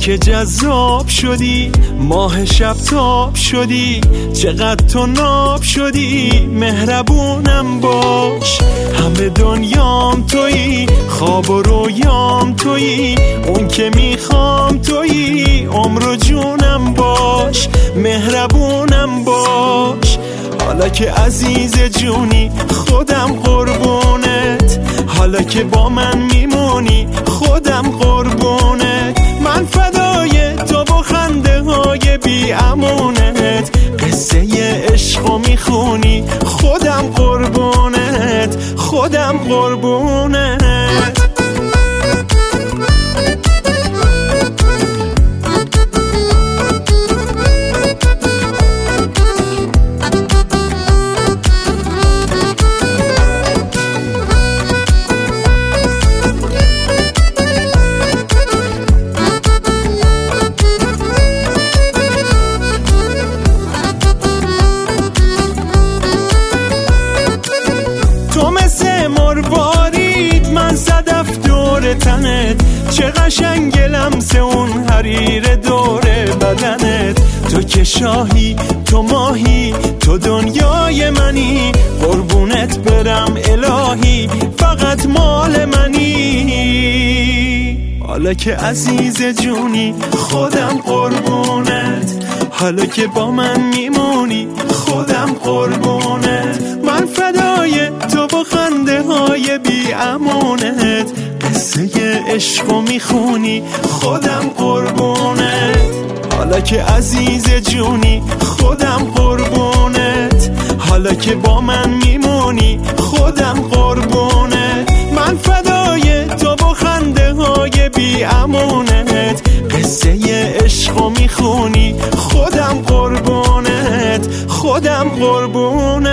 که جذاب شدی، ماه شب تاب شدی، چقدر تو ناب شدی، مهربونم باش. همه دنیام تویی، خواب و رویام تویی، اون که میخوام تویی، عمر و جونم باش، مهربونم باش. حالا که عزیز جونی خودم قربونت، حالا که با من میمونی خودم قربونت، من فدای تو با خنده های بی امونت، قصه عشقو میخونی خودم قربونت، خودم قربونت. مروارید من صدف دور تنت، چه قشنگ لمس اون حریر دور بدنت، تو که شاهی، تو ماهی، تو دنیای منی، قربونت برم الهی، فقط مال منی. حالا که عزیز جونی خودم قربونت، حالا که با من میمونی خودم قربونت، من فدای تو با خنده های بی امونت، قصه عشقو میخونی خودم قربونت. حالا که عزیز جونی خودم قربونت، حالا که با من میمونی خودم قربونت، من فدای تو با خنده های بی امونت، قصه عشقو میخونی خودم قربونت، خودم قربونت.